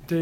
day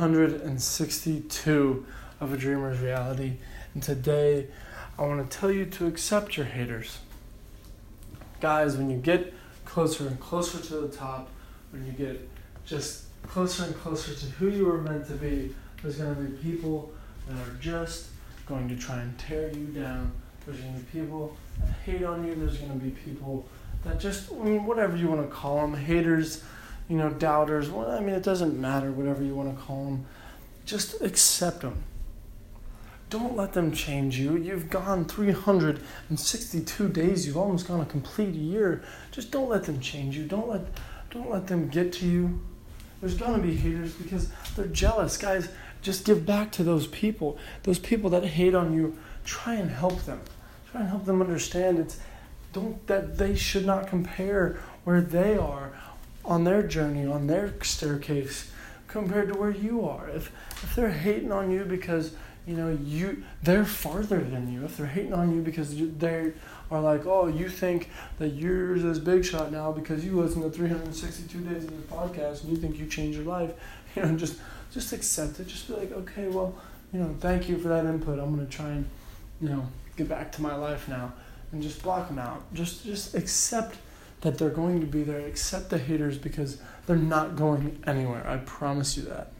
362 of A Dreamer's Reality. And today, I want to tell you to accept your haters. Guys, when you get closer and closer to the top, when you get just closer and closer to who you were meant to be, there's going to be people that are just going to try and tear you down. There's going to be people that hate on you. There's going to be people that just, whatever you want to call them, haters, doubters. It doesn't matter, whatever you want to call them. Just accept them. Don't let them change you. You've gone 362 days. You've almost gone a complete year. Just don't let them change you. Don't let them get to you. There's going to be haters because they're jealous. Guys, just give back to those people. Those people that hate on you, try and help them. Try and help them understand that they should not compare where they are on their journey, on their staircase, compared to where you are. If they're hating on you because they're farther than you, if they're hating on you because they are like, oh, you think that you're this big shot now because you listen to 362 days of this podcast and you think you changed your life, just accept it. Just be like, okay, well, thank you for that input. I'm going to try and, get back to my life now, and just block them out. Just accept that they're going to be there. Accept the haters because they're not going anywhere. I promise you that.